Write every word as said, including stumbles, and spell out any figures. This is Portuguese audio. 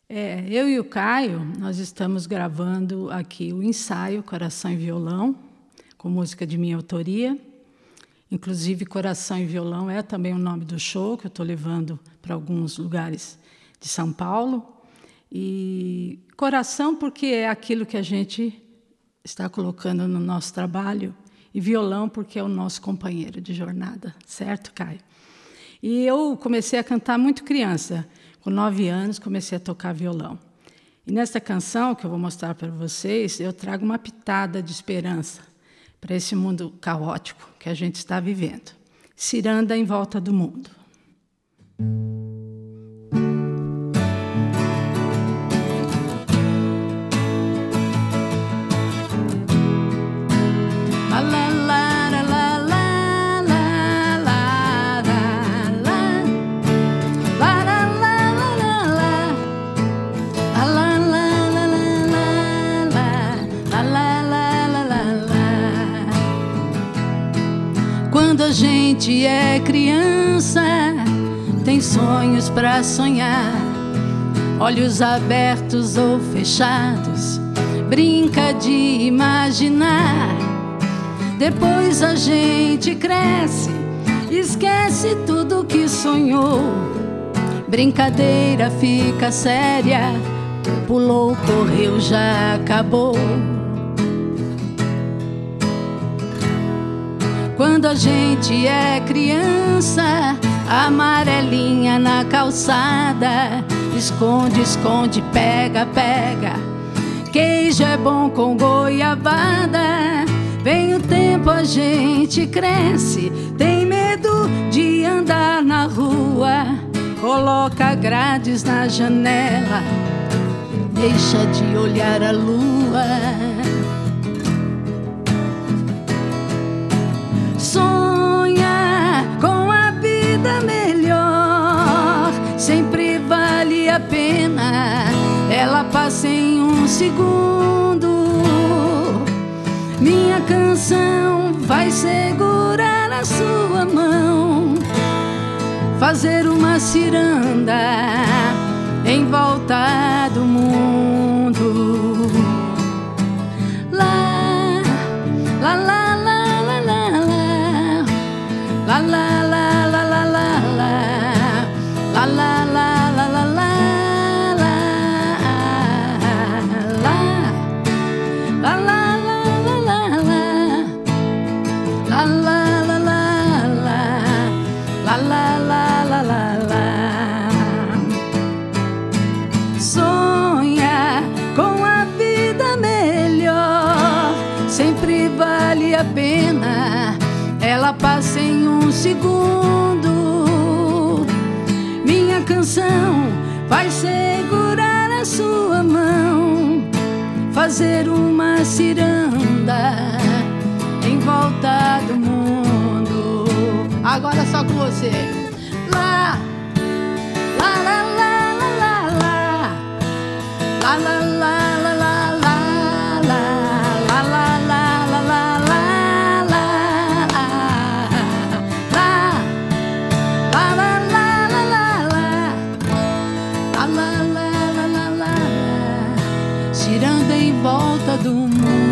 É, eu e o Caio, nós estamos gravando aqui o ensaio Coração e Violão, com música de minha autoria. Inclusive, Coração e Violão é também o nome do show que eu estou levando para alguns lugares de São Paulo. E coração porque é aquilo que a gente está colocando no nosso trabalho, e violão porque é o nosso companheiro de jornada, certo, Caio? E eu comecei a cantar muito criança. Com nove anos, comecei a tocar violão. E nesta canção, que eu vou mostrar para vocês, eu trago uma pitada de esperança para esse mundo caótico que a gente está vivendo. Ciranda em volta do mundo. Quando a gente é criança, tem sonhos pra sonhar, olhos abertos ou fechados, brinca de imaginar. Depois a gente cresce, esquece tudo que sonhou, brincadeira fica séria, pulou, correu, já acabou. Quando a gente é criança, amarelinha na calçada, esconde, esconde, pega, pega, queijo é bom com goiabada. Vem o tempo, a gente cresce, tem medo de andar na rua, coloca grades na janela, deixa de olhar a lua. Sonha com a vida melhor, sempre vale a pena, ela passa em um segundo. Minha canção vai segurar a sua mão, fazer uma ciranda em volta do mundo. Lá, lá, lá. La la la la la la la la la la la la la la la la la la. Sonha com a vida melhor, sempre vale a pena, ela passa em um segundo. Minha canção vai segurar a sua mão, fazer uma ciranda em volta do mundo. Agora só com você. Lá, lá, lá, lá, lá, lá, lá, lá, lá, lá, lá. Ciranda em volta do mundo.